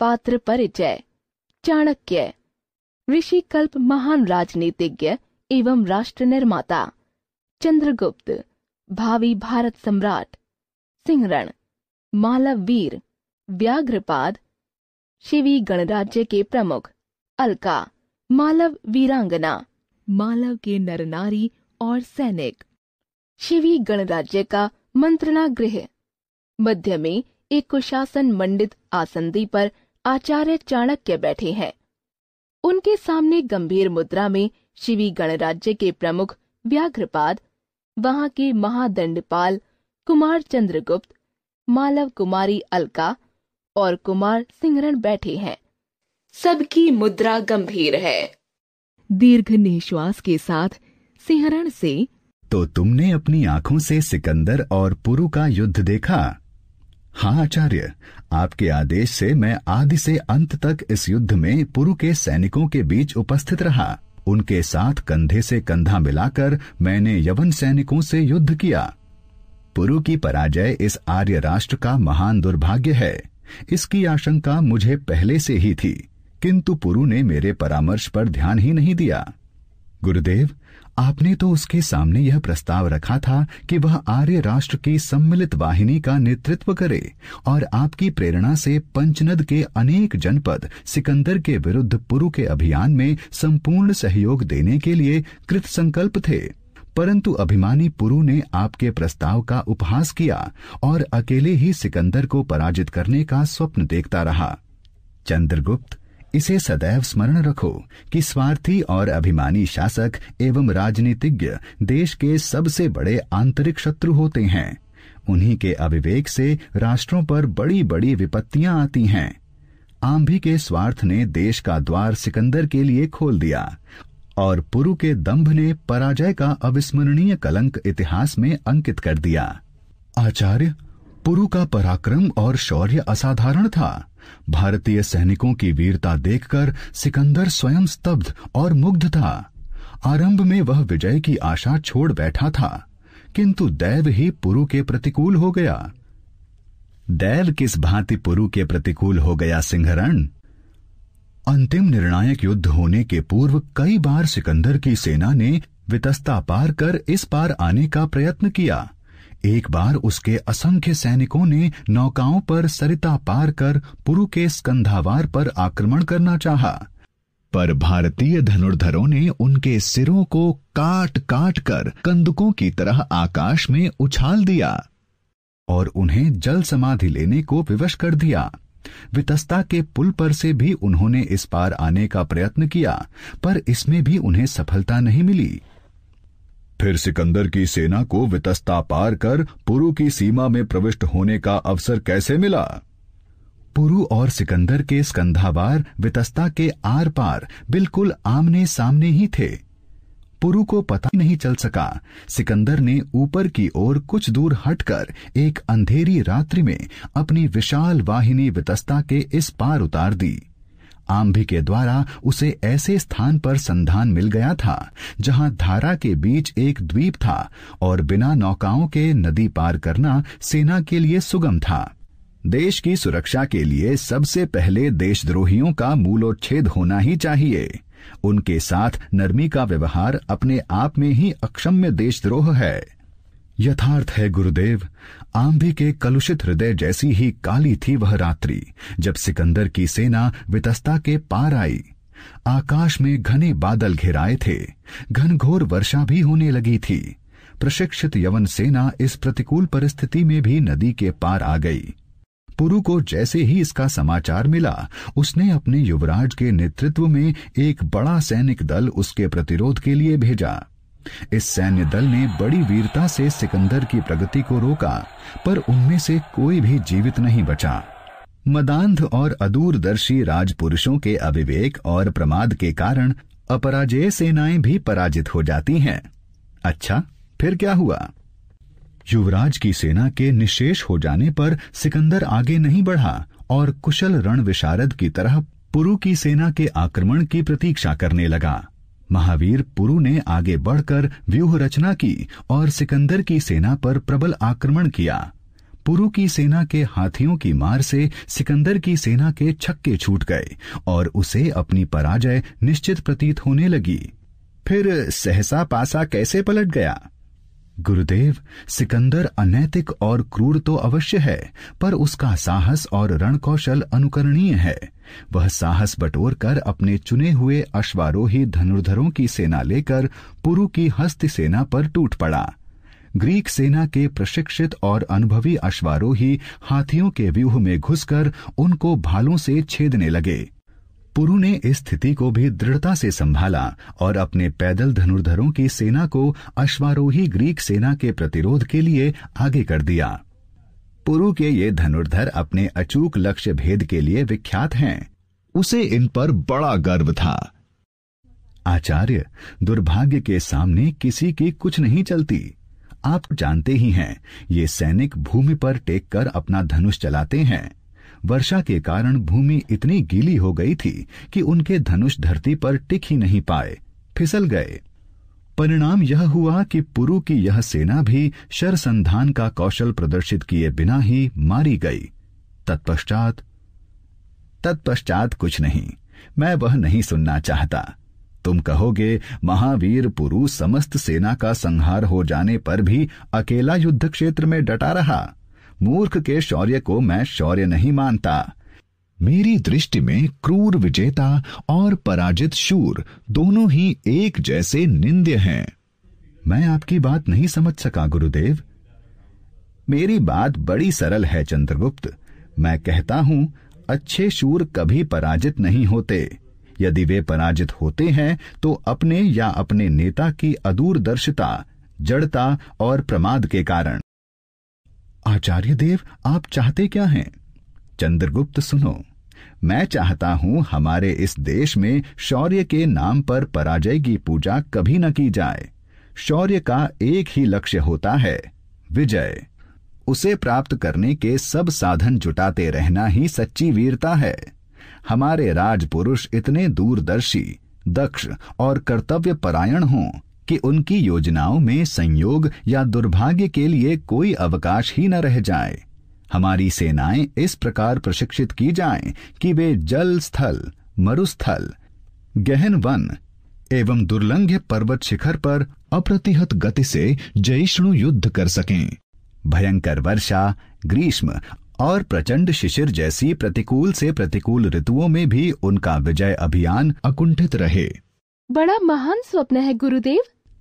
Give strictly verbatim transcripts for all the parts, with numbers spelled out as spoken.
पात्र परिचय। चाणक्य, ऋषिकल्प महान राजनीतिज्ञ एवं राष्ट्र निर्माता। चंद्रगुप्त, भावी भारत सम्राट। सिंहरण, मालव वीर। व्याघ्रपाद, शिवी गणराज्य के प्रमुख। अलका, मालव वीरांगना, मालव के नरनारी और सैनिक। शिवी गणराज्य का मंत्रणा गृह। मध्य में एक कुशासन मंडित आसंदी पर आचार्य चाणक्य बैठे हैं। उनके सामने गंभीर मुद्रा में शिवी गणराज्य के प्रमुख व्याघ्रपाद, वहां के महादंडपाल कुमार चंद्रगुप्त, मालव कुमारी अलका और कुमार सिंहरण बैठे हैं। सबकी मुद्रा गंभीर है। दीर्घ निश्वास के साथ सिंहरण से, तो तुमने अपनी आंखों से सिकंदर और पुरु का युद्ध देखा? हाँ आचार्य, आपके आदेश से मैं आदि से अंत तक इस युद्ध में पुरु के सैनिकों के बीच उपस्थित रहा। उनके साथ कंधे से कंधा मिलाकर मैंने यवन सैनिकों से युद्ध किया। पुरु की पराजय इस आर्य राष्ट्र का महान दुर्भाग्य है। इसकी आशंका मुझे पहले से ही थी, किंतु पुरु ने मेरे परामर्श पर ध्यान ही नहीं दिया। गुरुदेव, आपने तो उसके सामने यह प्रस्ताव रखा था कि वह आर्य राष्ट्र की सम्मिलित वाहिनी का नेतृत्व करे और आपकी प्रेरणा से पंचनद के अनेक जनपद सिकंदर के विरुद्ध पुरु के अभियान में संपूर्ण सहयोग देने के लिए कृत संकल्प थे। परंतु अभिमानी पुरु ने आपके प्रस्ताव का उपहास किया और अकेले ही सिकंदर को पराजित करने का स्वप्न देखता रहा। चंद्रगुप्त, इसे सदैव स्मरण रखो कि स्वार्थी और अभिमानी शासक एवं राजनीतिज्ञ देश के सबसे बड़े आंतरिक शत्रु होते हैं। उन्हीं के अविवेक से राष्ट्रों पर बड़ी बड़ी विपत्तियां आती हैं। आंभी के स्वार्थ ने देश का द्वार सिकंदर के लिए खोल दिया और पुरु के दंभ ने पराजय का अविस्मरणीय कलंक इतिहास में अंकित कर दिया। आचार्य, पुरु का पराक्रम और शौर्य असाधारण था। भारतीय सैनिकों की वीरता देखकर सिकंदर स्वयं स्तब्ध और मुग्ध था। आरंभ में वह विजय की आशा छोड़ बैठा था, किंतु दैव ही पुरु के प्रतिकूल हो गया। दैव किस भांति पुरु के प्रतिकूल हो गया सिंहरण? अंतिम निर्णायक युद्ध होने के पूर्व कई बार सिकंदर की सेना ने वितस्ता पार कर इस पार आने का प्रयत्न किया। एक बार उसके असंख्य सैनिकों ने नौकाओं पर सरिता पार कर पुरु के स्कंधावार पर आक्रमण करना चाहा, पर भारतीय धनुर्धरों ने उनके सिरों को काट काट कर कंदुकों की तरह आकाश में उछाल दिया और उन्हें जल समाधि लेने को विवश कर दिया। वितस्ता के पुल पर से भी उन्होंने इस पार आने का प्रयत्न किया, पर इसमें भी उन्हें सफलता नहीं मिली। फिर सिकंदर की सेना को वितस्ता पार कर पुरु की सीमा में प्रविष्ट होने का अवसर कैसे मिला? पुरु और सिकंदर के स्कंधावार वितस्ता के आर पार बिल्कुल आमने सामने ही थे। पुरु को पता नहीं चल सका। सिकंदर ने ऊपर की ओर कुछ दूर हटकर एक अंधेरी रात्रि में अपनी विशाल वाहिनी वितस्ता के इस पार उतार दी। आंभी के द्वारा उसे ऐसे स्थान पर संधान मिल गया था जहां धारा के बीच एक द्वीप था और बिना नौकाओं के नदी पार करना सेना के लिए सुगम था। देश की सुरक्षा के लिए सबसे पहले देशद्रोहियों का मूलोच्छेद होना ही चाहिए। उनके साथ नरमी का व्यवहार अपने आप में ही अक्षम्य देशद्रोह है। यथार्थ है गुरुदेव, आंभी के कलुषित हृदय जैसी ही काली थी वह रात्रि जब सिकंदर की सेना वितस्ता के पार आई। आकाश में घने बादल घिराए थे, घनघोर वर्षा भी होने लगी थी। प्रशिक्षित यवन सेना इस प्रतिकूल परिस्थिति में भी नदी के पार आ गई। पुरु को जैसे ही इसका समाचार मिला, उसने अपने युवराज के नेतृत्व में एक बड़ा सैनिक दल उसके प्रतिरोध के लिए भेजा। इस सैन्य दल ने बड़ी वीरता से सिकंदर की प्रगति को रोका, पर उनमें से कोई भी जीवित नहीं बचा। मदांध और अदूरदर्शी राजपुरुषों के अविवेक और प्रमाद के कारण अपराजेय सेनाएं भी पराजित हो जाती हैं। अच्छा, फिर क्या हुआ? युवराज की सेना के निशेष हो जाने पर सिकंदर आगे नहीं बढ़ा और कुशल रण विशारद की तरह पुरु की सेना के आक्रमण की प्रतीक्षा करने लगा। महावीर पुरु ने आगे बढ़कर व्यूह रचना की और सिकंदर की सेना पर प्रबल आक्रमण किया, पुरु की सेना के हाथियों की मार से सिकंदर की सेना के छक्के छूट गए और उसे अपनी पराजय निश्चित प्रतीत होने लगी। फिर सहसा पासा कैसे पलट गया? गुरुदेव, सिकंदर अनैतिक और क्रूर तो अवश्य है, पर उसका साहस और रणकौशल अनुकरणीय है। वह साहस बटोर कर अपने चुने हुए अश्वारोही धनुर्धरों की सेना लेकर पुरु की हस्ती सेना पर टूट पड़ा। ग्रीक सेना के प्रशिक्षित और अनुभवी अश्वारोही हाथियों के व्यूह में घुसकर उनको भालों से छेदने लगे। पुरु ने इस स्थिति को भी दृढ़ता से संभाला और अपने पैदल धनुर्धरों की सेना को अश्वारोही ग्रीक सेना के प्रतिरोध के लिए आगे कर दिया। पुरु के ये धनुर्धर अपने अचूक लक्ष्य भेद के लिए विख्यात हैं। उसे इन पर बड़ा गर्व था। आचार्य, दुर्भाग्य के सामने किसी की कुछ नहीं चलती। आप जानते ही हैं, ये सैनिक भूमि पर टेक कर अपना धनुष चलाते हैं। वर्षा के कारण भूमि इतनी गीली हो गई थी कि उनके धनुष धरती पर टिक ही नहीं पाए, फिसल गए। परिणाम यह हुआ कि पुरु की यह सेना भी शरसंधान का कौशल प्रदर्शित किए बिना ही मारी गई। तत्पश्चात तत्पश्चात कुछ नहीं, मैं वह नहीं सुनना चाहता। तुम कहोगे, महावीर पुरु समस्त सेना का संहार हो जाने पर भी अकेला युद्ध क्षेत्र में डटा रहा। मूर्ख के शौर्य को मैं शौर्य नहीं मानता। मेरी दृष्टि में क्रूर विजेता और पराजित शूर दोनों ही एक जैसे निंद्य हैं। मैं आपकी बात नहीं समझ सका गुरुदेव। मेरी बात बड़ी सरल है चंद्रगुप्त। मैं कहता हूं, अच्छे शूर कभी पराजित नहीं होते। यदि वे पराजित होते हैं तो अपने या अपने नेता की अदूरदर्शिता, जड़ता और प्रमाद के कारण। आचार्य देव, आप चाहते क्या हैं? चंद्रगुप्त सुनो, मैं चाहता हूं हमारे इस देश में शौर्य के नाम पर पराजय की पूजा कभी न की जाए। शौर्य का एक ही लक्ष्य होता है, विजय। उसे प्राप्त करने के सब साधन जुटाते रहना ही सच्ची वीरता है। हमारे राजपुरुष इतने दूरदर्शी, दक्ष और कर्तव्य परायण हों कि उनकी योजनाओं में संयोग या दुर्भाग्य के लिए कोई अवकाश ही न रह जाए। हमारी सेनाएं इस प्रकार प्रशिक्षित की जाएं कि वे जल स्थल, मरुस्थल, गहन वन एवं दुर्लंघ्य पर्वत शिखर पर अप्रतिहत गति से जयिष्णु युद्ध कर सकें। भयंकर वर्षा, ग्रीष्म और प्रचंड शिशिर जैसी प्रतिकूल से प्रतिकूल ऋतुओं में भी उनका विजय अभियान अकुंठित रहे। बड़ा महान स्वप्न है गुरुदेव।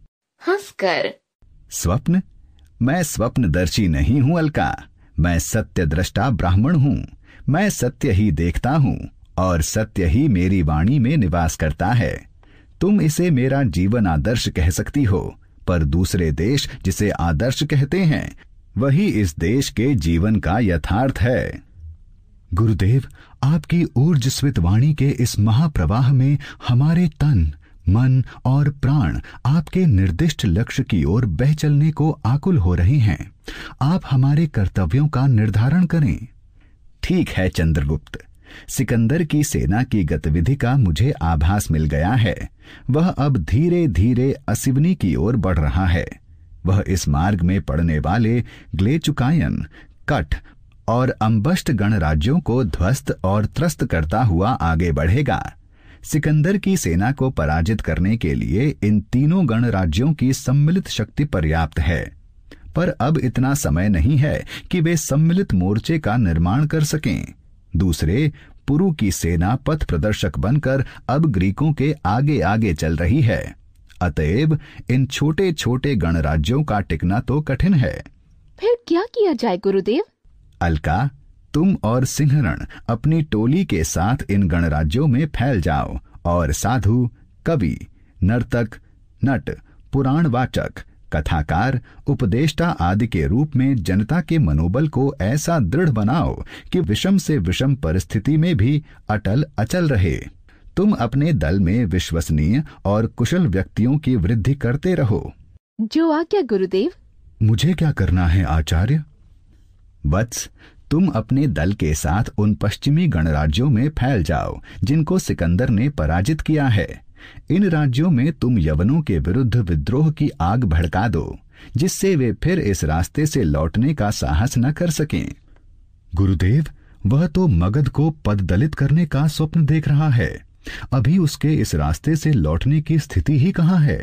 हंसकर। स्वप्न? मैं स्वप्नदर्शी नहीं हूं अलका। मैं सत्य दृष्टा ब्राह्मण हूं। मैं सत्य ही देखता हूं और सत्य ही मेरी वाणी में निवास करता है। तुम इसे मेरा जीवन आदर्श कह सकती हो, पर दूसरे देश जिसे आदर्श कहते हैं वही इस देश के जीवन का यथार्थ है। गुरुदेव, आपकी ऊर्जस्वित वाणी के इस महाप्रवाह में हमारे तन, मन और प्राण आपके निर्दिष्ट लक्ष्य की ओर बह चलने को आकुल हो रहे हैं। आप हमारे कर्तव्यों का निर्धारण करें। ठीक है चंद्रगुप्त, सिकंदर की सेना की गतिविधि का मुझे आभास मिल गया है। वह अब धीरे धीरे असिवनी की ओर बढ़ रहा है। वह इस मार्ग में पड़ने वाले ग्लेचुकायन, कठ और अम्बष्ट गणराज्यों को ध्वस्त और त्रस्त करता हुआ आगे बढ़ेगा। सिकंदर की सेना को पराजित करने के लिए इन तीनों गणराज्यों की सम्मिलित शक्ति पर्याप्त है, पर अब इतना समय नहीं है कि वे सम्मिलित मोर्चे का निर्माण कर सकें। दूसरे, पुरु की सेना पथ प्रदर्शक बनकर अब ग्रीकों के आगे आगे चल रही है। अतएव इन छोटे छोटे गणराज्यों का टिकना तो कठिन है। फिर क्या किया जाए गुरुदेव? अलका, तुम और सिंहरण अपनी टोली के साथ इन गणराज्यों में फैल जाओ और साधु, कवि, नर्तक, नट, पुराणवाचक, कथाकार, उपदेष्टा आदि के रूप में जनता के मनोबल को ऐसा दृढ़ बनाओ कि विषम से विषम परिस्थिति में भी अटल अचल रहे। तुम अपने दल में विश्वसनीय और कुशल व्यक्तियों की वृद्धि करते रहो। जो आज्ञा गुरुदेव। मुझे क्या करना है आचार्य? वत्स, तुम अपने दल के साथ उन पश्चिमी गणराज्यों में फैल जाओ जिनको सिकंदर ने पराजित किया है। इन राज्यों में तुम यवनों के विरुद्ध विद्रोह की आग भड़का दो। जिससे वे फिर इस रास्ते से लौटने का साहस न कर सकें। गुरुदेव, वह तो मगध को पददलित करने का स्वप्न देख रहा है। अभी उसके इस रास्ते से लौटने की स्थिति ही कहाँ है।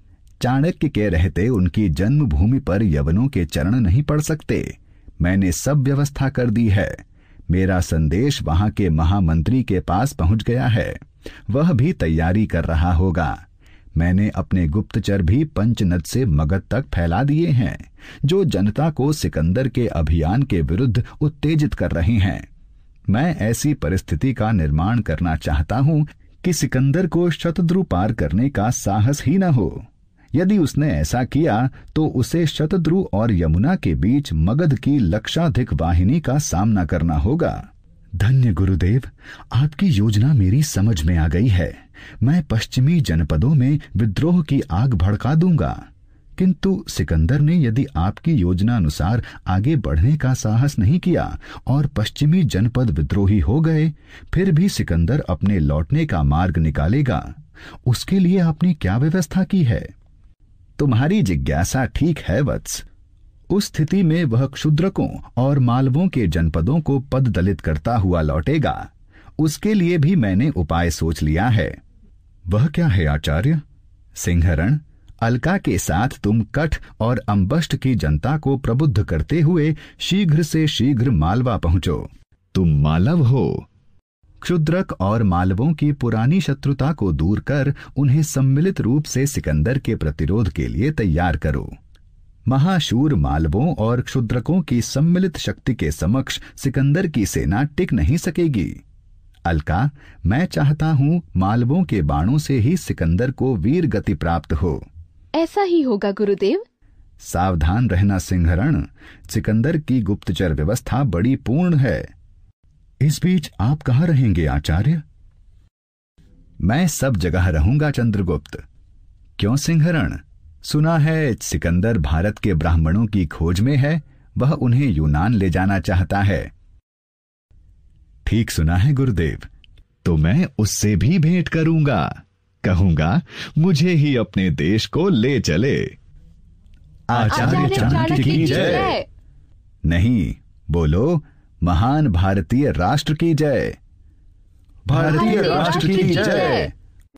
चाणक्य के रहते उनकी जन्मभूमि पर यवनों के चरण नहीं पड़ सकते। मैंने सब व्यवस्था कर दी है। मेरा संदेश वहां के महामंत्री के पास पहुंच गया है। वह भी तैयारी कर रहा होगा। मैंने अपने गुप्तचर भी पंचनद से मगध तक फैला दिए हैं, जो जनता को सिकंदर के अभियान के विरुद्ध उत्तेजित कर रहे हैं। मैं ऐसी परिस्थिति का निर्माण करना चाहता हूं कि सिकंदर को शतद्रु पार करने का साहस ही न हो। यदि उसने ऐसा किया तो उसे शतद्रु और यमुना के बीच मगध की लक्षाधिक वाहिनी का सामना करना होगा। धन्य गुरुदेव, आपकी योजना मेरी समझ में आ गई है। मैं पश्चिमी जनपदों में विद्रोह की आग भड़का दूंगा। किंतु सिकंदर ने यदि आपकी योजना अनुसार आगे बढ़ने का साहस नहीं किया और पश्चिमी जनपद विद्रोही हो गए, फिर भी सिकंदर अपने लौटने का मार्ग निकालेगा। उसके लिए आपने क्या व्यवस्था की है? तुम्हारी जिज्ञासा ठीक है वत्स। उस स्थिति में वह क्षुद्रकों और मालवों के जनपदों को पद दलित करता हुआ लौटेगा। उसके लिए भी मैंने उपाय सोच लिया है। वह क्या है आचार्य? सिंहरण, अलका के साथ तुम कठ और अम्बष्ट की जनता को प्रबुद्ध करते हुए शीघ्र से शीघ्र मालवा पहुंचो। तुम मालव हो। क्षुद्रक और मालवों की पुरानी शत्रुता को दूर कर उन्हें सम्मिलित रूप से सिकंदर के प्रतिरोध के लिए तैयार करो। महाशूर मालवों और क्षुद्रकों की सम्मिलित शक्ति के समक्ष सिकंदर की सेना टिक नहीं सकेगी। अलका, मैं चाहता हूं मालवों के बाणों से ही सिकंदर को वीर गति प्राप्त हो। ऐसा ही होगा गुरुदेव। सावधान रहना सिंहरण, सिकंदर की गुप्तचर व्यवस्था बड़ी पूर्ण है। इस बीच आप कहाँ रहेंगे आचार्य? मैं सब जगह रहूंगा चंद्रगुप्त। क्यों सिंहरण? सुना है सिकंदर भारत के ब्राह्मणों की खोज में है। वह उन्हें यूनान ले जाना चाहता है। ठीक सुना है गुरुदेव। तो मैं उससे भी भेंट करूंगा। कहूंगा मुझे ही अपने देश को ले चले। आचार्य चाणक्य की जय। नहीं, बोलो महान भारतीय राष्ट्र की जय। भारतीय राष्ट्र की जय।